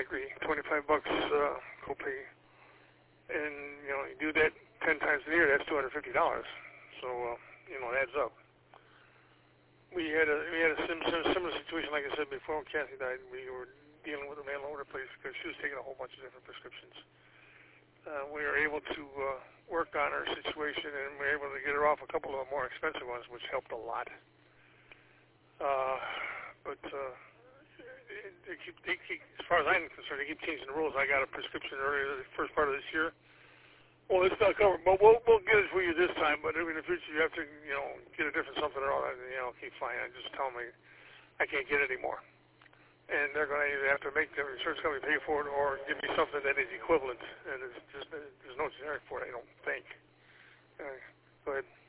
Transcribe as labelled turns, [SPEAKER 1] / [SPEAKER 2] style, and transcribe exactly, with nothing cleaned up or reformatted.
[SPEAKER 1] agree. Twenty-five bucks uh, copay, and you know you do that ten times a year. That's two hundred fifty dollars. So uh, you know it adds up. We had a we had a sim, sim, similar situation, like I said before, when Kathy died. We were dealing with a mail order place because she was taking a whole bunch of different prescriptions. Uh, we were able to uh, work on her situation, and we were able to get her off a couple of the more expensive ones, which helped a lot. Uh, but uh, they, they keep, they keep, as far as I'm concerned, they keep changing the rules. I got a prescription earlier, the first part of this year. Well, it's not covered, but we'll we'll get it for you this time. But in the future, you have to, you know, get a different something or all that. You know, keep fine. I just tell them I, I can't get it anymore, and they're going to either have to make the insurance company pay for it or give me something that is equivalent. And it's just there's no generic for it, I don't think. Uh, go ahead.